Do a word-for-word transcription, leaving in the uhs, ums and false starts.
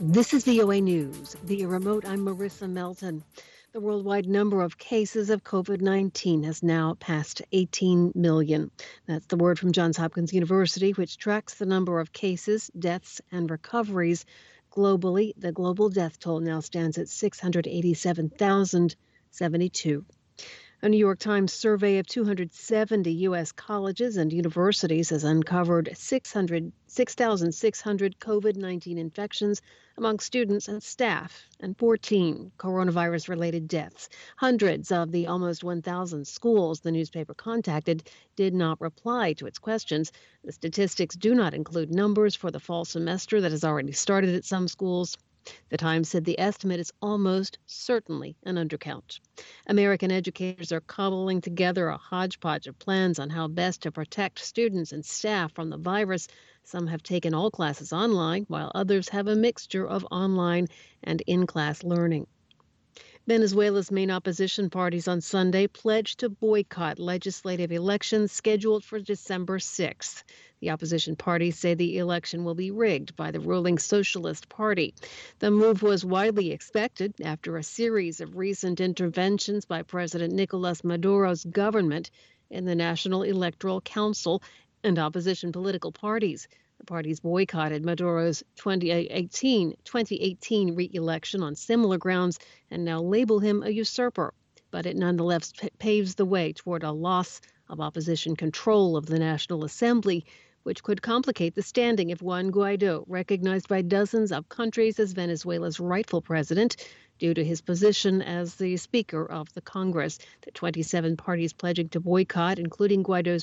This is V O A News. Via remote, I'm Marissa Melton. The worldwide number of cases of COVID nineteen has now passed eighteen million. That's the word from Johns Hopkins University, which tracks the number of cases, deaths, and recoveries. Globally, the global death toll now stands at six hundred eighty-seven thousand seventy-two. A New York Times survey of two hundred seventy U S colleges and universities has uncovered six thousand six hundred COVID nineteen infections among students and staff and fourteen coronavirus-related deaths. Hundreds of the almost one thousand schools the newspaper contacted did not reply to its questions. The statistics do not include numbers for the fall semester that has already started at some schools. The Times said the estimate is almost certainly an undercount. American educators are cobbling together a hodgepodge of plans on how best to protect students and staff from the virus. Some have taken all classes online, while others have a mixture of online and in-class learning. Venezuela's main opposition parties on Sunday pledged to boycott legislative elections scheduled for December sixth. The opposition parties say the election will be rigged by the ruling Socialist Party. The move was widely expected after a series of recent interventions by President Nicolas Maduro's government in the National Electoral Council and opposition political parties. The parties boycotted Maduro's twenty eighteen re-election on similar grounds and now label him a usurper. But it nonetheless p- paves the way toward a loss of opposition control of the National Assembly, which could complicate the standing of Juan Guaido, recognized by dozens of countries as Venezuela's rightful president, due to his position as the Speaker of the Congress. The twenty-seven parties pledging to boycott, including Guaido's